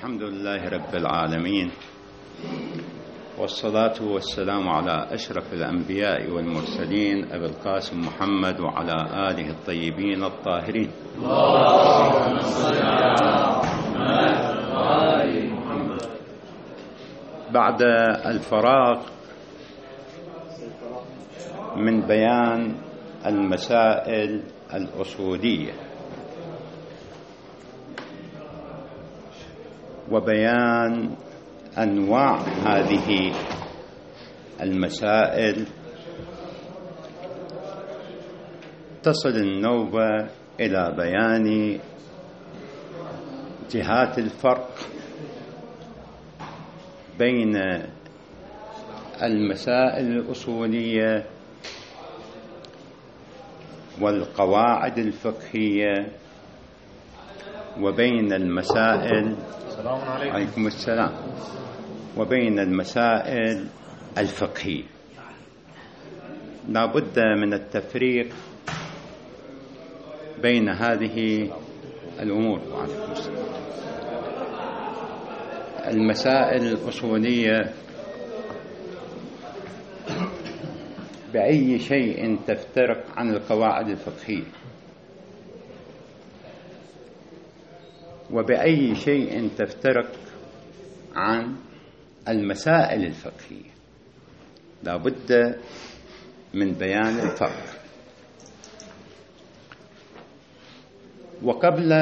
الحمد لله رب العالمين، والصلاة والسلام على أشرف الأنبياء والمرسلين أبي القاسم محمد وعلى آله الطيبين الطاهرين. اللهم صل على محمد. بعد الفراغ من بيان المسائل الأصولية وبيان أنواع هذه المسائل، تصل النوبة إلى بيان جهات الفرق بين المسائل الأصولية والقواعد الفقهية وبين المسائل عليكم السلام وبين المسائل الفقهية. لا بد من التفريق بين هذه الأمور. وعليكم السلام. المسائل الأصولية بأي شيء تفترق عن القواعد الفقهية، وبأي شيء تفترق عن المسائل الفقهية. لا بد من بيان الفرق. وقبل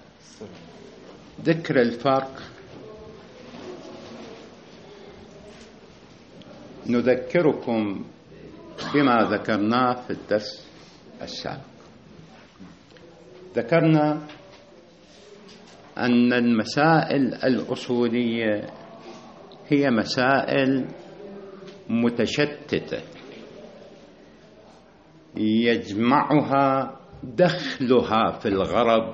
ذكر الفرق نذكركم بما ذكرناه في الدرس السابق. ذكرنا أن المسائل الأصولية هي مسائل متشتتة يجمعها دخلها في الغرض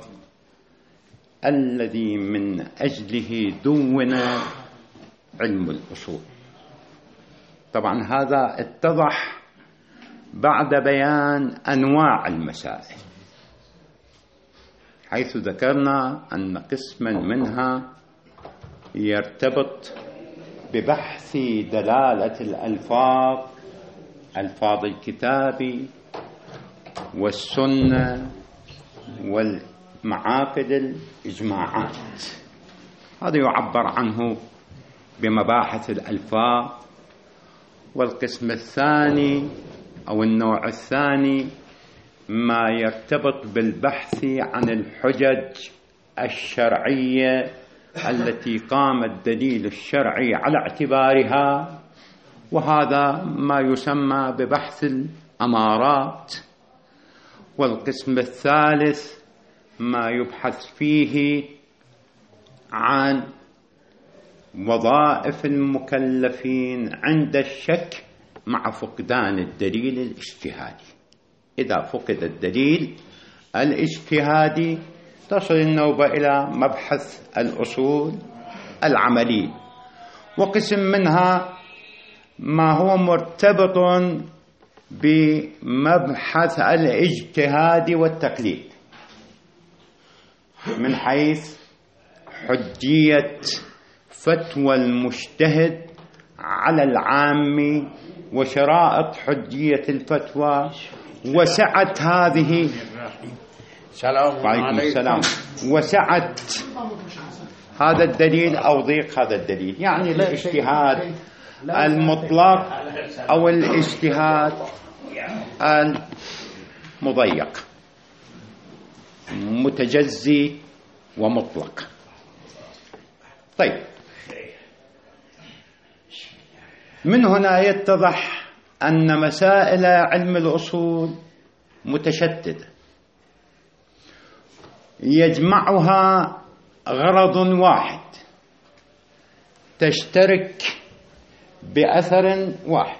الذي من أجله دون علم الأصول. طبعا هذا اتضح بعد بيان أنواع المسائل، حيث ذكرنا أن قسما منها يرتبط ببحث دلالة الألفاظ، ألفاظ الكتاب والسنة والمعاقد الإجماعات، هذا يعبر عنه بمباحث الألفاظ. والقسم الثاني أو النوع الثاني ما يرتبط بالبحث عن الحجج الشرعية التي قام الدليل الشرعي على اعتبارها، وهذا ما يسمى ببحث الأمارات. والقسم الثالث ما يبحث فيه عن وظائف المكلفين عند الشك مع فقدان الدليل الاجتهادي. إذا فقد الدليل الاجتهادي تصل النوبة إلى مبحث الأصول العملي. وقسم منها ما هو مرتبط بمبحث الاجتهاد والتقليد من حيث حجية فتوى المجتهد على العام وشرائط حجية الفتوى وسعة هذه وعليكم السلام وسعة هذا الدليل أو ضيق هذا الدليل، يعني الاجتهاد المطلق أو الاجتهاد المضيق، متجزي ومطلق. طيب، من هنا يتضح أن مسائل علم الأصول متشتتة يجمعها غرض واحد، تشترك بأثر واحد،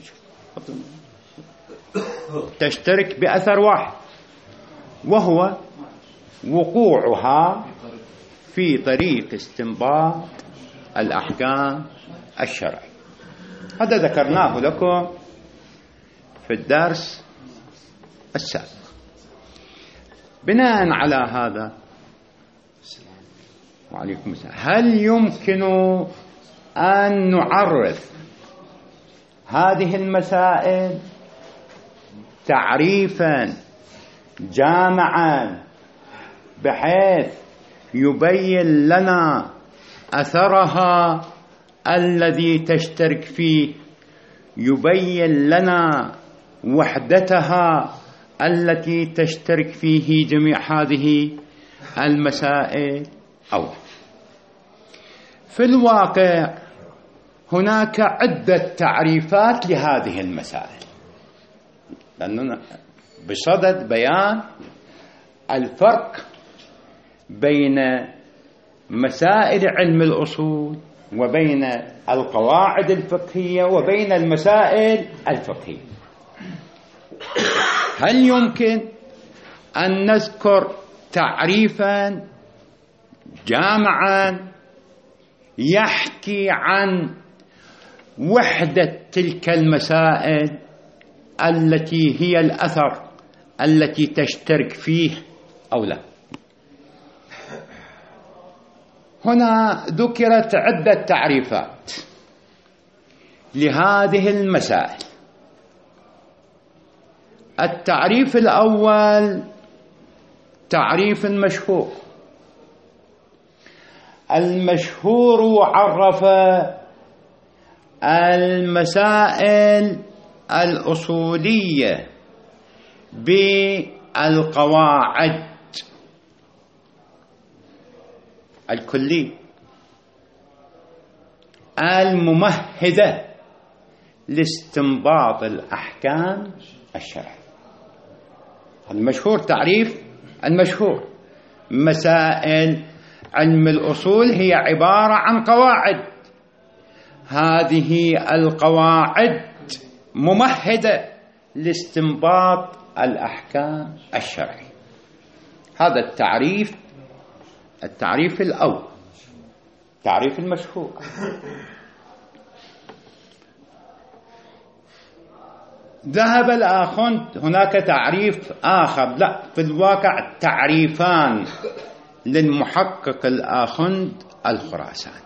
تشترك بأثر واحد، وهو وقوعها في طريق استنباط الأحكام الشرعية. هذا ذكرناه لكم في الدرس السابق. بناء على هذا وعليكم السلام. هل يمكن أن نعرف هذه المسائل تعريفا جامعا بحيث يبين لنا أثرها الذي تشترك فيه، يبين لنا وحدتها التي تشترك فيه جميع هذه المسائل؟ أو في الواقع هناك عدة تعريفات لهذه المسائل، لأننا بصدد بيان الفرق بين مسائل علم الأصول وبين القواعد الفقهية وبين المسائل الفقهية. هل يمكن أن نذكر تعريفا جامعا يحكي عن وحدة تلك المسائل التي هي الأثر التي تشترك فيه أو لا؟ هنا ذكرت عدة تعريفات لهذه المسائل. التعريف الأول تعريف المشهور. المشهور عرف المسائل الأصولية بالقواعد الكلية الممهدة لاستنباط الأحكام الشرعية. المشهور تعريف المشهور. مسائل علم الأصول هي عبارة عن قواعد، هذه القواعد ممهدة لاستنباط الأحكام الشرعية. هذا التعريف الأول، تعريف المشهور. ذهب الآخوند هناك تعريف آخر، لا في الواقع تعريفان للمحقق الآخوند الخراساني.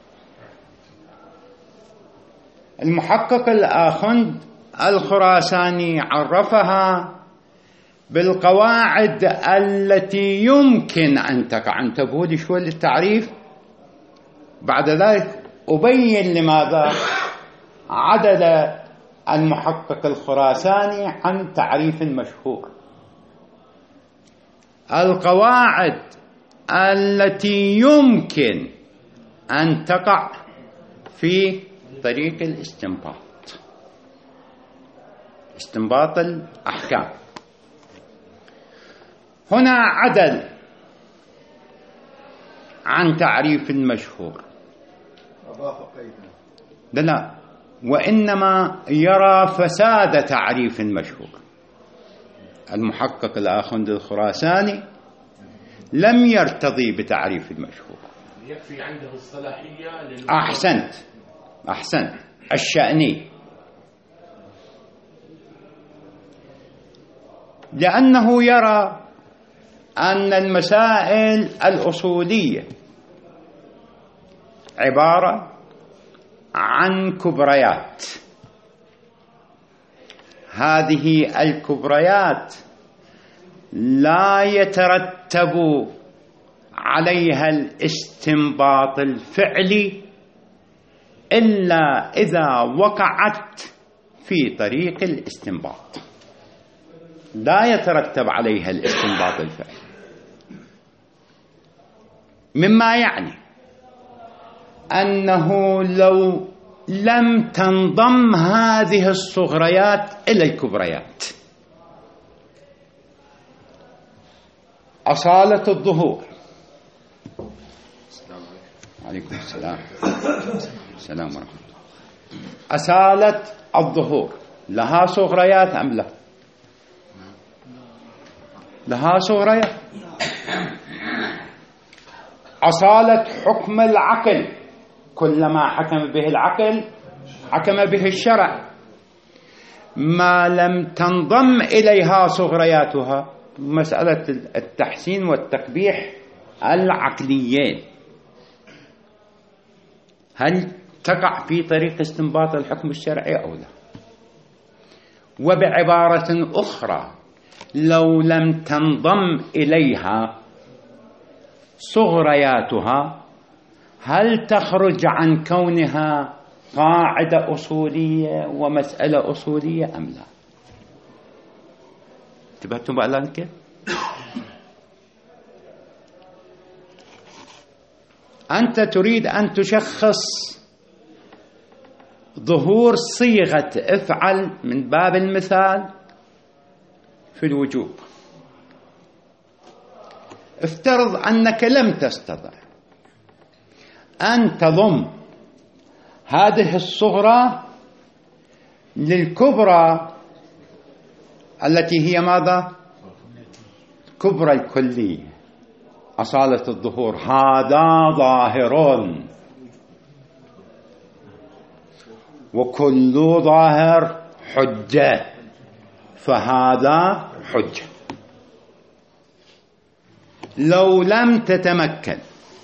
المحقق الآخوند الخراساني عرفها بالقواعد التي يمكن أن تقع. انتبهوا لي شوي للتعريف، بعد ذلك أبين لماذا عدل المحقق الخراساني عن تعريف مشهور. القواعد التي يمكن أن تقع في طريق استنباط الأحكام. هنا عدل عن تعريف المشهور، لا، وإنما يرى فساد تعريف المشهور. المحقق الآخوند الخراساني لم يرتضي بتعريف المشهور. يكفي عنده الصلاحية أحسنت الشأني، لأنه يرى أن المسائل الأصولية عبارة عن كبريات، هذه الكبريات لا يترتب عليها الاستنباط الفعلي إلا إذا وقعت في طريق الاستنباط، لا يترتب عليها الاستنباط الفعلي، مما يعني أنه لو لم تنضم هذه الصغريات إلى الكبريات، أصالة الظهور. عليكم السلام ورحمة الله. أصالة الظهور لها صغريات أم لا؟ لها صغريات. أصالة حكم العقل، كلما حكم به العقل حكم به الشرع. ما لم تنضم إليها صغرياتها مسألة التحسين والتقبيح العقليين، هل تقع في طريق استنباط الحكم الشرعي أو لا؟ وبعبارة أخرى، لو لم تنضم إليها صغرياتها هل تخرج عن كونها قاعدة أصولية ومسألة أصولية أم لا؟ انتبهتم بقى لك؟ أنت تريد أن تشخص ظهور صيغة افعل من باب المثال في الوجوب. افترض أنك لم تستطع أن تضم هذه الصغرى للكبرى التي هي ماذا؟ الكبرى الكلية أصالة الظهور، هذا ظاهر وكل ظاهر حجة، فهذا حجة. لو لم تتمكن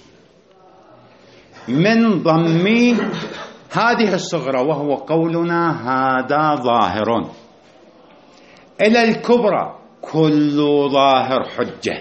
من ضم هذه الصغرى وهو قولنا هذا ظاهر إلى الكبرى كل ظاهر حجة،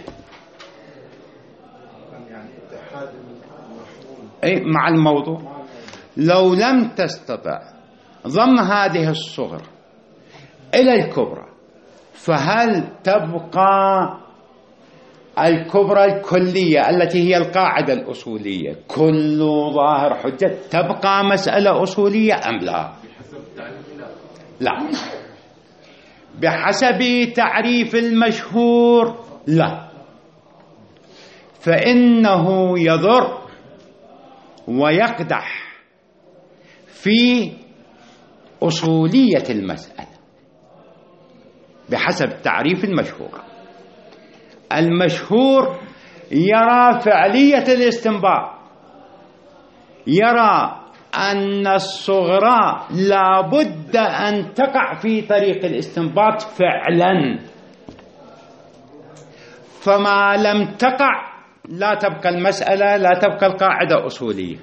أي مع الموضوع، لو لم تستطع ضم هذه الصغرى إلى الكبرى فهل تبقى الكبرى الكلية التي هي القاعدة الأصولية كل ظاهر حجة تبقى مسألة أصولية أم لا؟ لا، بحسب تعريف المشهور لا، فإنه يضر ويقدح في أصولية المسألة بحسب تعريف المشهور. المشهور يرى فعلية الاستنباط، يرى أن الصغرى لا بد أن تقع في طريق الاستنباط فعلا، فما لم تقع لا تبقى المسألة، لا تبقى القاعدة أصولية.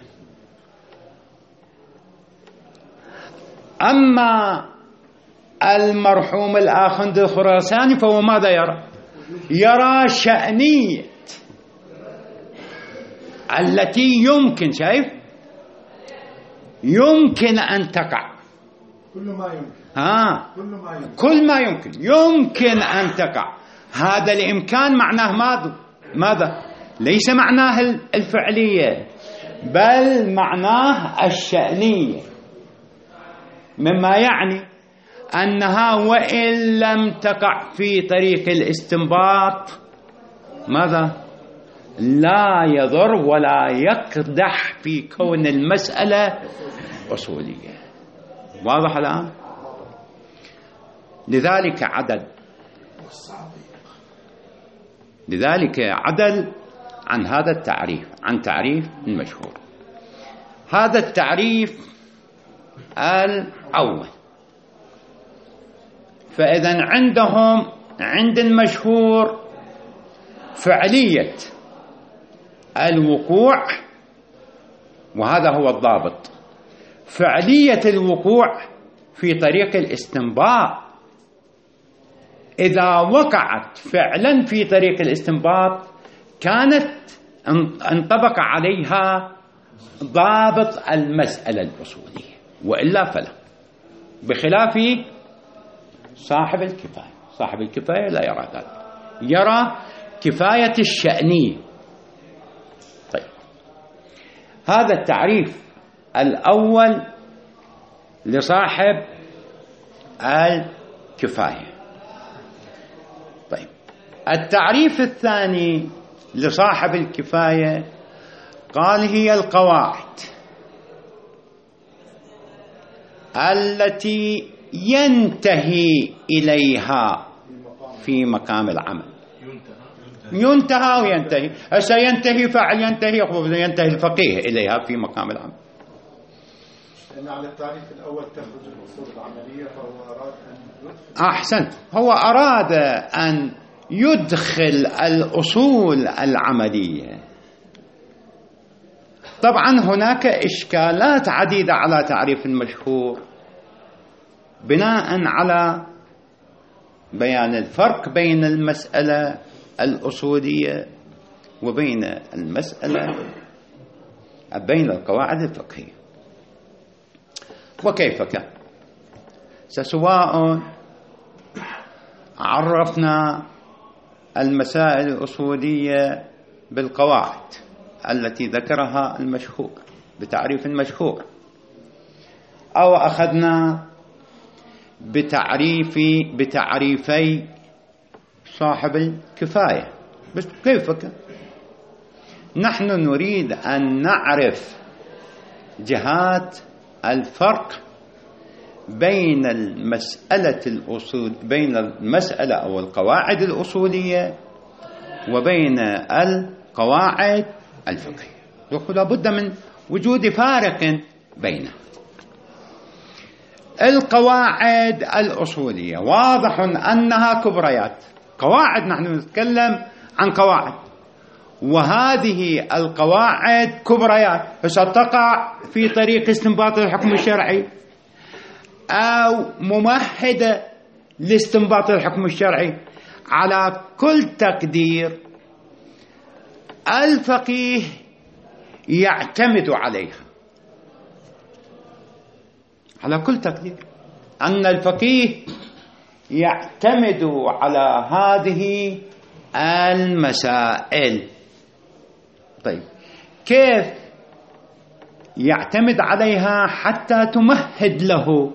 أما المرحوم الآخند الخراساني فهو ماذا يرى؟ يرى شأنية التي يمكن، شايف، يمكن أن تقع، كل ما يمكن، كل ما يمكن يمكن أن تقع. هذا الإمكان معناه ماذا؟ ليس معناه الفعلية بل معناه الشأنية، مما يعني أنها وإن لم تقع في طريق الاستنباط ماذا؟ لا يضر ولا يقدح في كون المسألة أصولية. واضح الآن؟ لذلك عدل عن هذا التعريف، عن تعريف المشهور. هذا التعريف الأول. فإذا عند المشهور فعلية الوقوع، وهذا هو الضابط، فعلية الوقوع في طريق الاستنباط. إذا وقعت فعلا في طريق الاستنباط كانت انطبق عليها ضابط المسألة الأصولية، وإلا فلا، بخلاف صاحب الكفاية. صاحب الكفاية لا يرى ذلك، يرى كفاية الشأنية. طيب، هذا التعريف الأول لصاحب الكفاية. طيب، التعريف الثاني لصاحب الكفاية قال هي القواعد التي ينتهي إليها في مقام العمل. ينتهى وينتهي، هسه ينتهي فعل، ينتهي الفقيه إليها في مقام العمل. لأن على التعريف الأول تخرج الأصول العملية، فهو أراد أن أحسنت، هو أراد أن يدخل الأصول العملية طبعا هناك إشكالات عديدة على تعريف المشهور بناء على بيان الفرق بين المسألة الأصولية وبين بين القواعد الفقهية. وكيف كان؟ سواء عرفنا المسائل الأصولية بالقواعد التي ذكرها المشهور بتعريف المشهور، أو أخذنا بتعريفي صاحب الكفاية. بس كيف كان؟ نحن نريد أن نعرف جهات الفرق بين المسألة أو القواعد الأصولية وبين القواعد الفقهية، ولا بد من وجود فارق بينها. القواعد الأصولية واضح أنها كبريات، قواعد، نحن نتكلم عن قواعد، وهذه القواعد كبريات ستقع في طريق استنباط الحكم الشرعي أو ممهدة لاستنباط الحكم الشرعي. على كل تقدير الفقيه يعتمد عليها، على كل تقدير أن الفقيه يعتمد على هذه المسائل. طيب كيف يعتمد عليها حتى تمهد له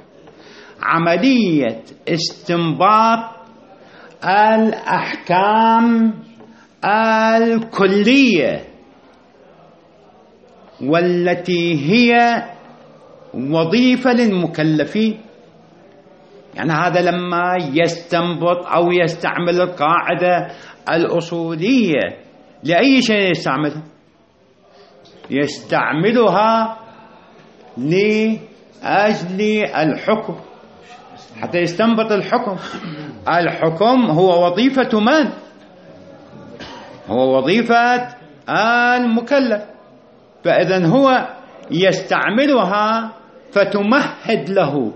عملية استنباط الأحكام الكلية والتي هي وظيفة للمكلفين؟ يعني هذا لما يستنبط أو يستعمل القاعدة الأصولية لأي شيء يستعملها؟ يستعملها لأجل الحكم، حتى يستنبط الحكم. الحكم هو وظيفة من؟ هو وظيفة المكلف، فإذن هو يستعملها فتمهد له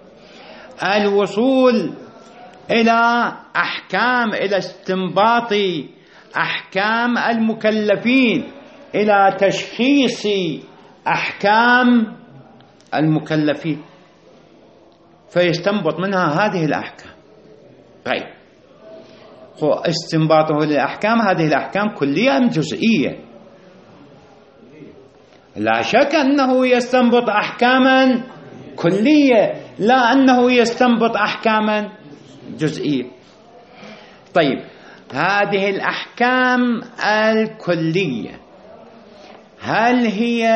الوصول إلى أحكام، إلى استنباط أحكام المكلفين، إلى تشخيص أحكام المكلفين، فيستنبط منها هذه الأحكام. طيب هو استنباطه للأحكام، هذه الأحكام كلية أم جزئية؟ لا شك أنه يستنبط أحكاما كلية، لا أنه يستنبط أحكاما جزئية. طيب هذه الأحكام الكلية هل هي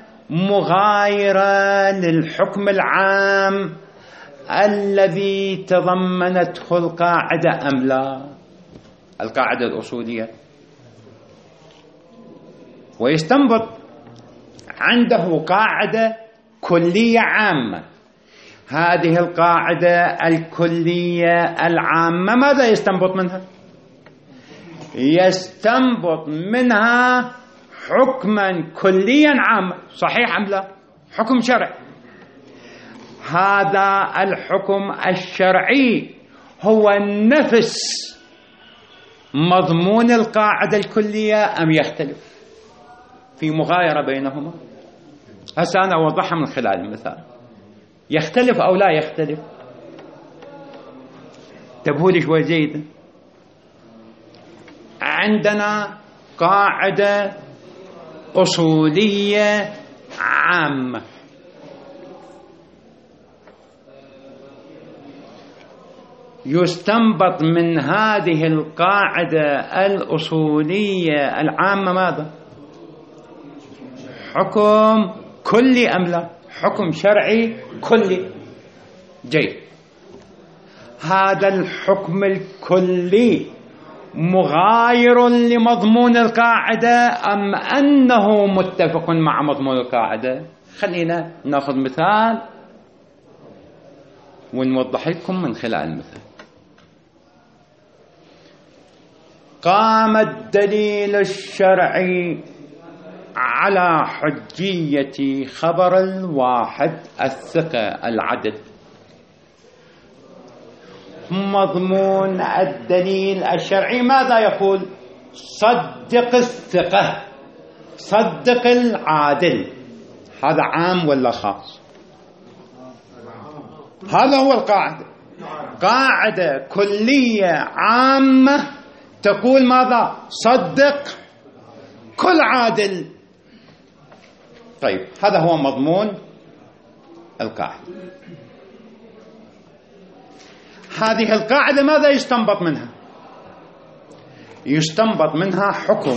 مغايرة للحكم العام الذي تضمنته القاعدة أم لا؟ القاعدة الأصولية، ويستنبط عنده قاعدة كلية عامة. هذه القاعدة الكلية العامة ماذا يستنبط منها؟ يستنبط منها حكما كليا عاما، صحيح أم لا؟ حكم شرعي. هذا الحكم الشرعي هو نفس مضمون القاعدة الكلية أم يختلف؟ في مغايرة بينهما. هسه أنا أوضحها من خلال المثال. يختلف أو لا يختلف؟ انتبهوا لي شوي جيدا. عندنا قاعدة أصولية عامة، يستنبط من هذه القاعدة الأصولية العامة ماذا؟ حكم كلي أم لا؟ حكم شرعي كلي. جيد. هذا الحكم الكلي مغاير لمضمون القاعدة أم أنه متفق مع مضمون القاعدة؟ خلينا نأخذ مثال ونوضح لكم من خلال المثال. قام الدليل الشرعي على حجية خبر الواحد الثقة العدل. مضمون الدليل الشرعي ماذا يقول؟ صدق الثقة، صدق العادل. هذا عام ولا خاص؟ هذا هو القاعدة، قاعدة كلية عامة تقول ماذا؟ صدق كل عادل. طيب هذا هو مضمون القاعدة. هذه القاعدة ماذا يستنبط منها؟ يستنبط منها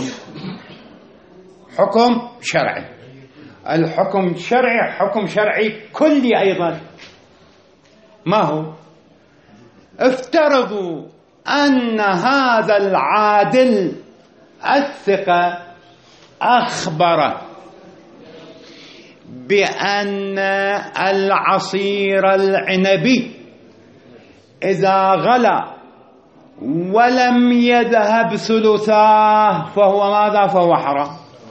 حكم شرعي. الحكم الشرعي حكم شرعي كلي أيضا. ما هو؟ افترضوا أن هذا العادل الثقة أخبر بأن العصير العنبي إذا غلى ولم يذهب ثلثاه فهو ماذا؟ فهو حرام.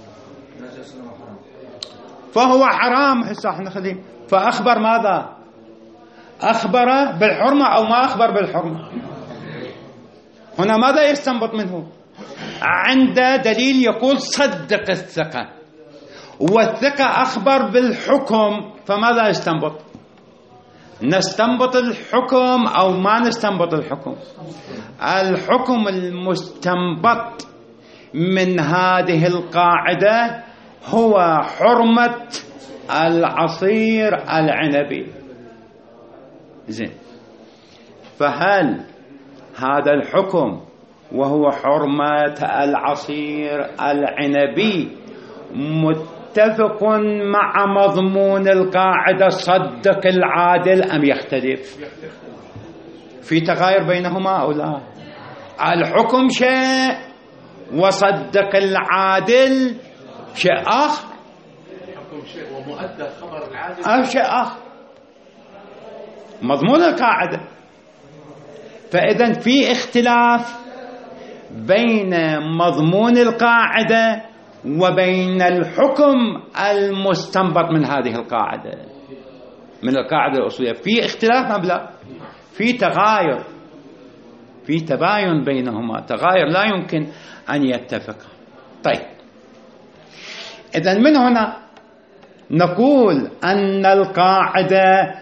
فهو حرام. هسه احنا خليه. فأخبر ماذا؟ أخبر بالحرمة أو ما أخبر بالحرمة؟ هنا ماذا يستنبط منه؟ عند دليل يقول صدق الثقة، والثقة أخبر بالحكم، فماذا يستنبط؟ نستنبط الحكم أو ما نستنبط الحكم؟ الحكم المستنبط من هذه القاعدة هو حرمة العصير العنبي. زين، فهل هذا الحكم وهو حرمة العصير العنبي متفق مع مضمون القاعدة صدق العادل أم يختلف؟ في تغاير بينهما أو لا؟ الحكم شيء وصدق العادل شيء آخر. حكم شيء ومؤدى خبر العادل شيء آخر. مضمون القاعدة. فإذا في اختلاف بين مضمون القاعدة وبين الحكم المستنبط من هذه القاعدة، من القاعدة الأصولية. في اختلاف أم لا؟ في تغاير، في تباين بينهما، تغاير لا يمكن أن يتفق. طيب، إذن من هنا نقول أن القاعدة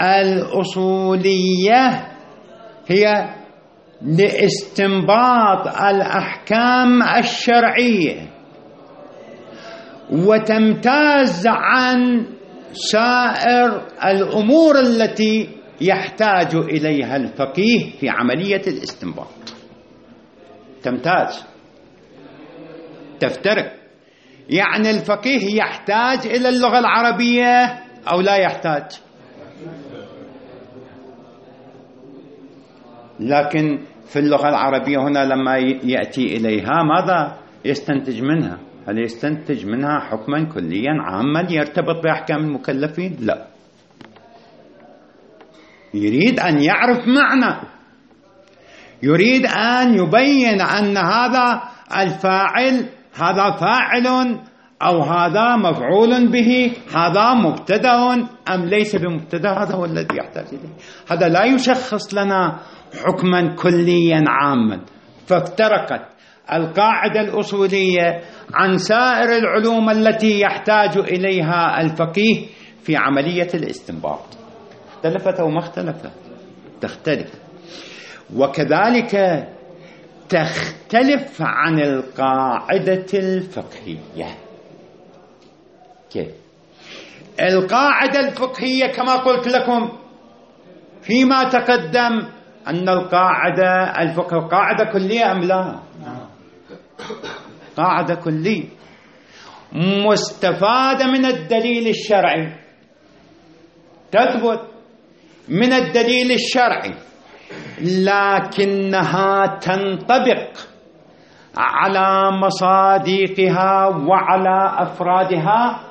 الأصولية هي لاستنباط الأحكام الشرعية، وتمتاز عن سائر الأمور التي يحتاج إليها الفقيه في عملية الاستنباط. تمتاز، تفترق. يعني الفقيه يحتاج إلى اللغة العربية أو لا يحتاج؟ لكن في اللغة العربية هنا لما يأتي إليها ماذا يستنتج منها؟ هل يستنتج منها حكما كليا عاما يرتبط بأحكام المكلفين؟ لا، يريد أن يعرف معنى، يريد أن يبين أن هذا الفاعل هذا فاعل أو هذا مفعول به، هذا مبتدأ أم ليس بمبتدأ. هذا هو الذي يحتاج إليه. هذا لا يشخص لنا حكما كليا عاما. فافترقت القاعدة الأصولية عن سائر العلوم التي يحتاج إليها الفقيه في عملية الاستنباط. اختلفت أو ما اختلفت؟ تختلف. وكذلك تختلف عن القاعدة الفقهية. كيف؟ القاعدة الفقهية كما قلت لكم فيما تقدم أن القاعدة الفقهية قاعدة كلية أم لا؟ قاعدة كلية مستفادة من الدليل الشرعي، تثبت من الدليل الشرعي، لكنها تنطبق على مصادقها وعلى أفرادها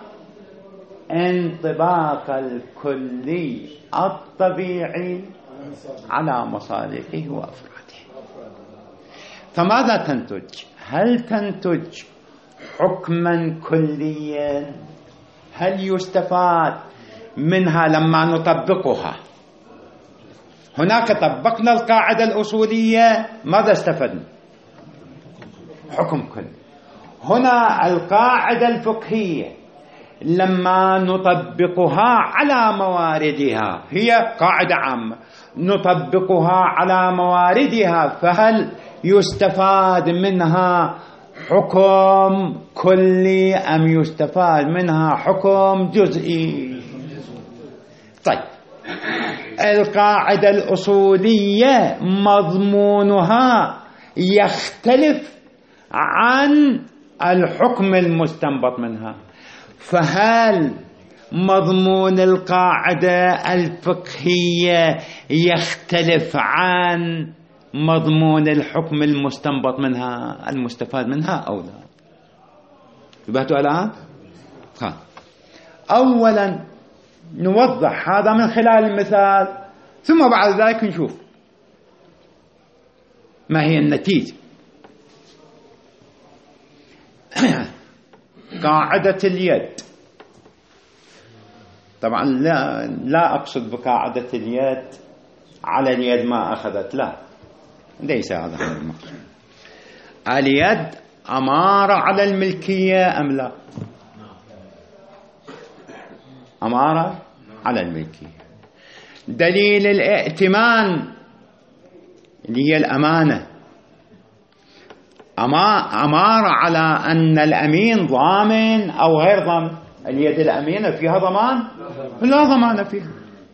انطباق الكلي الطبيعي على مصادقه وأفراده. فماذا تنتج؟ هل تنتج حكما كليا هل يستفاد منها لما نطبقها؟ هناك طبقنا القاعدة الأصولية، ماذا استفدنا؟ حكم كلي. هنا القاعدة الفقهية لما نطبقها على مواردها، هي قاعدة عامة، نطبقها على مواردها، فهل يستفاد منها حكم كلي أم يستفاد منها حكم جزئي؟ طيب، القاعدة الأصولية مضمونها يختلف عن الحكم المستنبط منها، فهل مضمون القاعدة الفقهية يختلف عن مضمون الحكم المستنبط منها المستفاد منها أو لا؟ انتبهتوا الآن؟ أولا نوضح هذا من خلال المثال، ثم بعد ذلك نشوف ما هي النتيجة. قاعدة اليد، طبعا لا أقصد بقاعدة اليد على اليد ما أخذت، لا، ليس هذا هو المقصود. اليد أمارة على الملكية أم لا؟ أمارة على الملكية. دليل الائتمان اللي هي الأمانة أمارة على أن الأمين ضامن أو غير ضامن. اليد الأمينة فيها ضمان؟ لا ضمان فيها.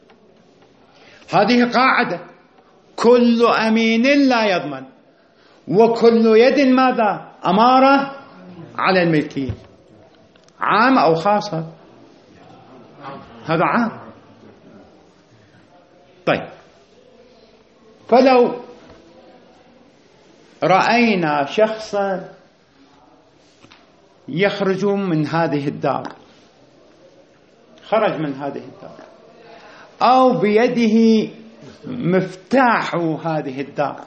هذه قاعدة، كل أمين لا يضمن، وكل يد ماذا؟ أمارة على الملكية. عام أو خاصة؟ هذا عام. طيب، فلو رأينا شخصا يخرج من هذه الدار، خرج من هذه الدار، أو بيده مفتاح هذه الدار،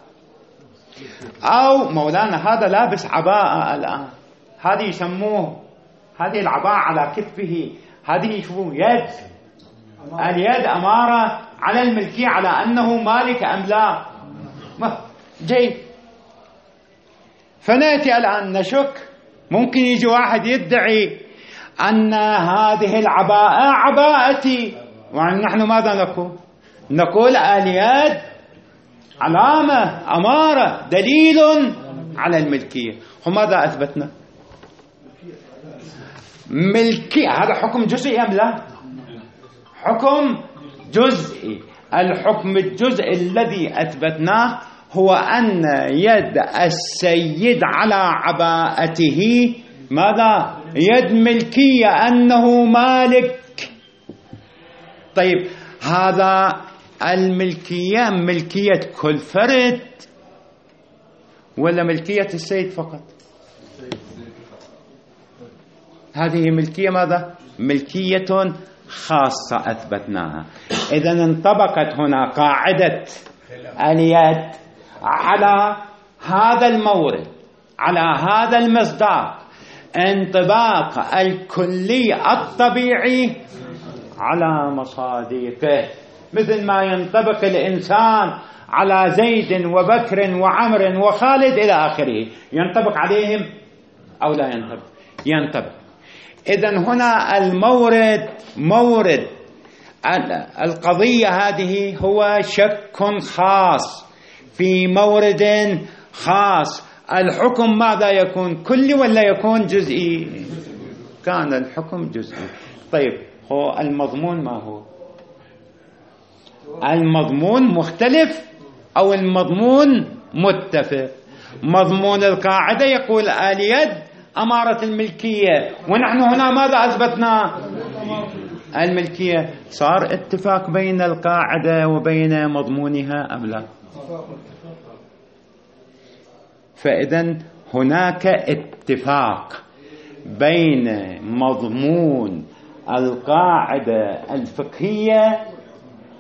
أو مولانا هذا لابس عباءة الآن، هذه يسموه هذه العباءة على كتفه، هذه يشوفون يد، اليد أمارة على الملكية على أنه مالك أم لا. جيد، فنأتي الآن نشك، ممكن يجي واحد يدعي أن هذه العباءة عباءتي، ونحن ماذا نقول؟ نقول اليد علامة أمارة دليل على الملكية. وماذا أثبتنا؟ ملكية. هذا حكم جزئي أم لا؟ حكم جزئي. الحكم الجزئي الذي أثبتناه هو أن يد السيد على عباءته ماذا؟ يد ملكية، أنه مالك. طيب، هذا الملكية ملكية كل فرد ولا ملكية السيد فقط؟ هذه ملكية ماذا؟ ملكية خاصة أثبتناها. إذن انطبقت هنا قاعدة اليد على هذا المورد، على هذا المصداق، انطباق الكلي الطبيعي على مصادقه، مثل ما ينطبق الإنسان على زيد وبكر وعمر وخالد إلى آخره. ينطبق عليهم أو لا ينطبق؟ ينطبق. إذن هنا المورد، مورد القضية هذه هو شك خاص في مورد خاص. الحكم ماذا يكون؟ كلي ولا يكون جزئي؟ كان الحكم جزئي. طيب، هو المضمون ما هو؟ المضمون مختلف أو المضمون متفق؟ مضمون القاعدة يقول اليد أمارة الملكية، ونحن هنا ماذا أثبتنا؟ الملكية. صار اتفاق بين القاعدة وبين مضمونها أم لا؟ فإذن هناك اتفاق بين مضمون القاعدة الفقهية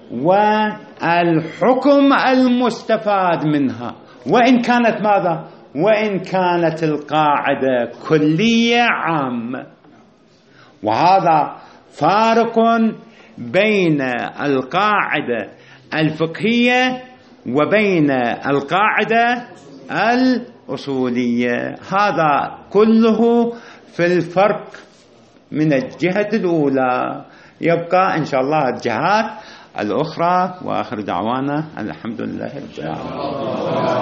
والحكم المستفاد منها، وإن كانت ماذا؟ وإن كانت القاعدة كلية عامة. وهذا فارق بين القاعدة الفقهية وبين القاعدة الأصولية. هذا كله في الفرق من الجهة الأولى. يبقى إن شاء الله الجهات الأخرى. وآخر دعوانا الحمد لله رب العالمين.